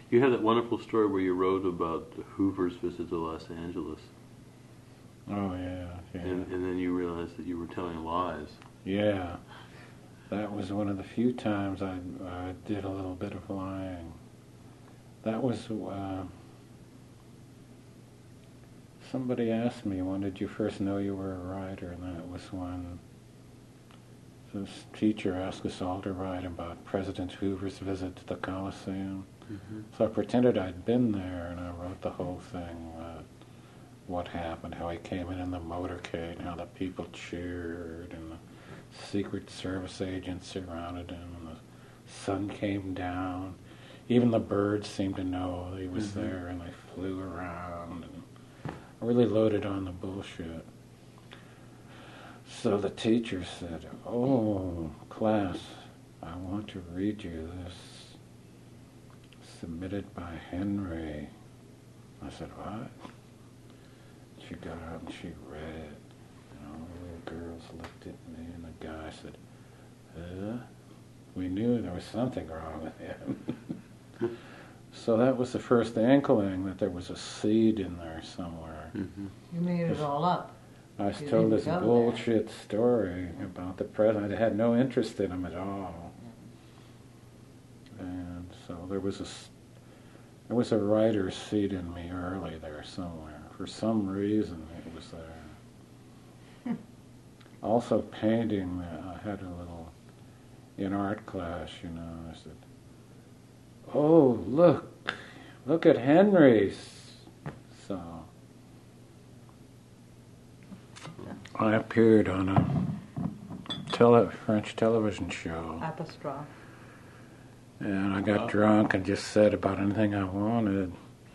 You had that wonderful story where you wrote about Hoover's visit to Los Angeles. Oh, yeah. And then you realized that you were telling lies. Yeah. That was one of the few times I did a little bit of lying. That was, somebody asked me, when did you first know you were a writer? And that was when this teacher asked us all to write about President Hoover's visit to the Coliseum. Mm-hmm. So I pretended I'd been there, and I wrote the whole thing, what happened, how he came in the motorcade, how the people cheered, and the Secret Service agents surrounded him, and the sun came down. Even the birds seemed to know he was Mm-hmm. there, and they flew around, and I really loaded on the bullshit. So the teacher said, "Oh, class, I want to read you this, submitted by Henry." I said, "What?" She got out and she read. The little girls looked at me, and the guy said, We knew there was something wrong with him. So that was the first inkling that there was a seed in there somewhere. Mm-hmm. You made it all up. I You told didn't this go bullshit story about the president. I had no interest in him at all. And so there was a writer's seed in me early there somewhere. For some reason it was there. Also painting, I had a little, in art class, I said, "Oh, look at Henry's." So I appeared on a French television show. Apostrophe. And I got drunk and just said about anything I wanted.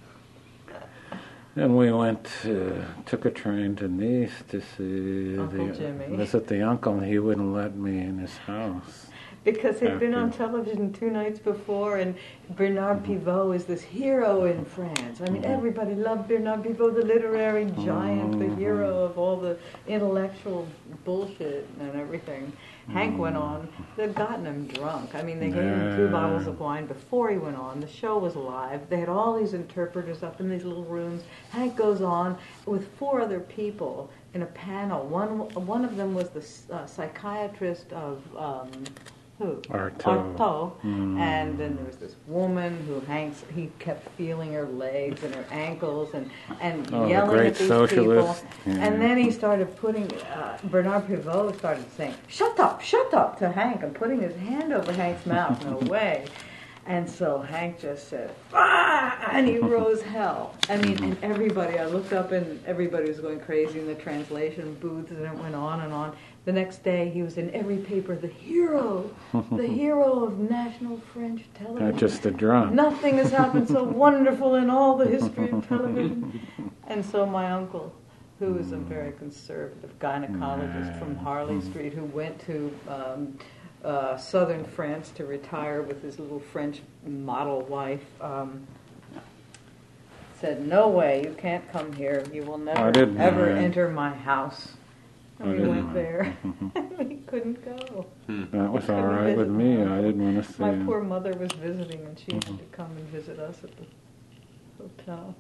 And we took a train to Nice to visit the uncle, and he wouldn't let me in his house. Because he'd been on television 2 nights before, and Bernard Pivot is this hero in France. I mean, everybody loved Bernard Pivot, the literary giant, the hero of all the intellectual bullshit and everything. Hank went on. They'd gotten him drunk. I mean, they gave him 2 bottles of wine before he went on. The show was live. They had all these interpreters up in these little rooms. Hank goes on with 4 other people in a panel. One of them was the psychiatrist of... Artaud. And then there was this woman who he kept feeling her legs and her ankles and yelling at these socialist. people. Yeah. And then he started Bernard Pivot started saying, shut up to Hank, and putting his hand over Hank's mouth. No way. And so Hank just said, "Ah!" And he rose hell. I mean, and everybody, I looked up and everybody was going crazy in the translation booths, and it went on and on. The next day, he was in every paper, the hero of national French television. Not just a drunk. Nothing has happened so wonderful in all the history of television. And so my uncle, who is a very conservative gynecologist from Harley Street, who went to southern France to retire with his little French model wife, said, "No way, you can't come here. You will never, ever enter my house." And we went there, and we couldn't go. That was all right with me. I didn't want to see My him. poor mother was visiting, and she had to come and visit us at the hotel.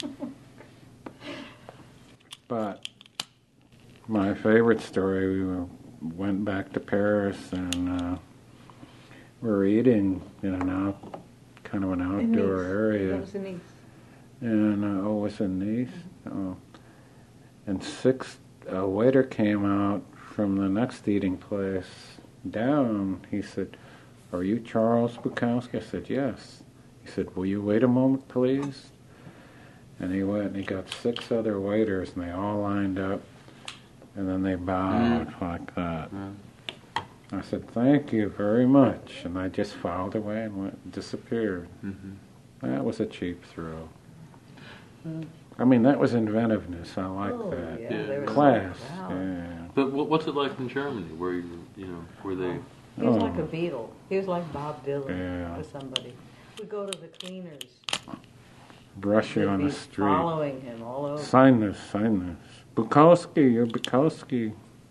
But my favorite story, went back to Paris, and we were eating in an kind of an outdoor area. That was in Nice. And it was in Nice. Oh. And a waiter came out from the next eating place down. He said, "Are you Charles Bukowski?" I said, "Yes." He said, "Will you wait a moment, please?" And he went and he got 6 other waiters, and they all lined up, and then they bowed like that. I said, "Thank you very much," and I just filed away and disappeared. That was a cheap thrill. I mean, that was inventiveness. I like that. Yeah. Class. Yeah. But what's it like in Germany, where where they? He was like a Beatle. He was like Bob Dylan to somebody. We go to the cleaners. Brush you on the street. Following him all over. Sign this. Bukowski, you're Bukowski.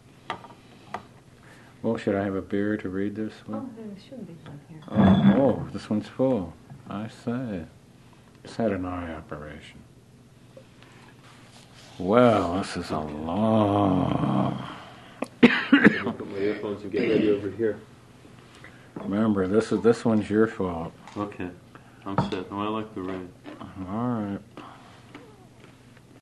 Well, should I have a beer to read this one? Oh, there should be one here. Oh, this one's full. I say. Just had an eye operation. Well, this is a long... Let me put my earphones and get ready over here. Remember, this one's your fault. Okay, I'm set. Oh, I like the rain. All right.